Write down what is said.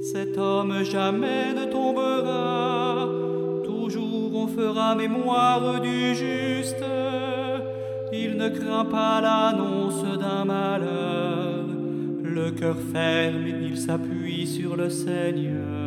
Cet homme jamais ne tombera, toujours on fera mémoire du juste. Il ne craint pas l'annonce d'un malheur, le cœur ferme, il s'appuie sur le Seigneur.